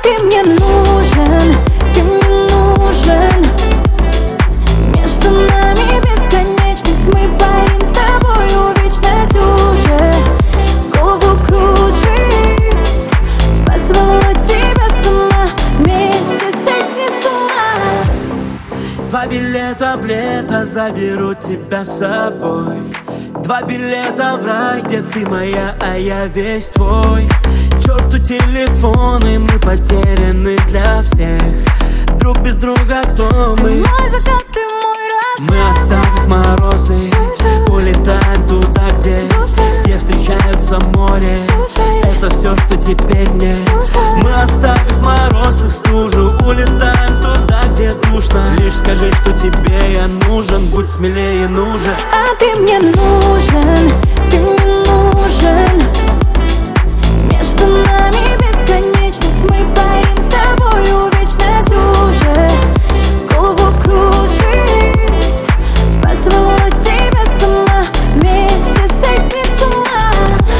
ты мне нужен, ты мне нужен. Между нами бесконечность, мы парим с тобою вечность уже. Голову кружит, позвала тебя сама, вместе сойти с ума. 2 билета в лето, заберу тебя с собой. 2 билета в рай, где ты моя, а я весь твой. К черту телефоны, мы потеряны для всех. Друг без друга, кто мы? Мой закат, ты мой рассвет. Мы, оставив морозы, улетаем туда, где встречаются море. Это все, что теперь мне. Мы, оставив мороз и стужу, улетаем туда, где душно. Лишь скажи, что тебе я нужен, будь смелее, нужен. А ты мне нужен, ты мне нужен. Между нами бесконечность, мы парим с тобою вечность уже. Голову кружит, позвала тебя сама, вместе сойти с ума.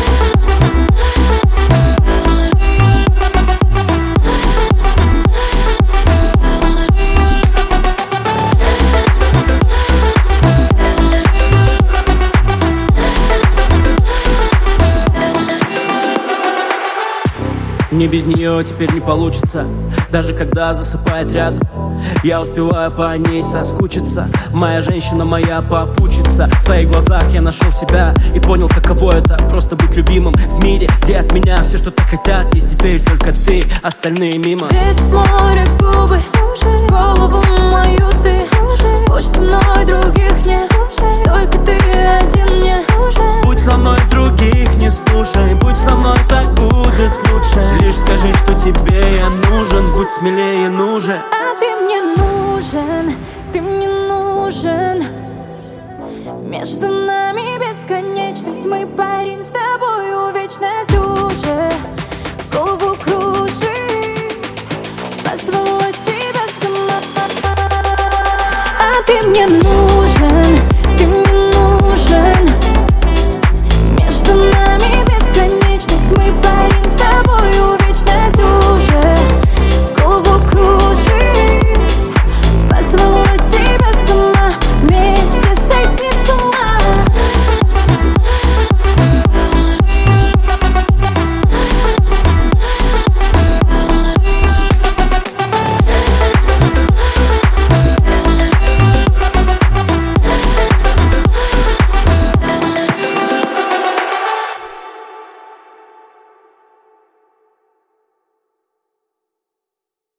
Мне без нее теперь не получится, даже когда засыпает рядом. Я успеваю по ней соскучиться. Моя женщина, моя попутчица. В твоих глазах я нашел себя и понял, каково это просто быть любимым в мире, где от меня все, что так хотят. Есть теперь только ты, остальные мимо. Ведь с моря губы, голову мою ты. Будь со мной, других нет, только ты один мне. Будь со мной, других не слушай. Будь со мной, так будет лучше. Лишь скажи, что тебе я нужен, будь смелее, нужен. А ты мне нужен, ты мне нужен. Между нами бесконечность, мы парим с тобою вечность уже. Голову кружит, позвала тебя сама. А ты мне нужен.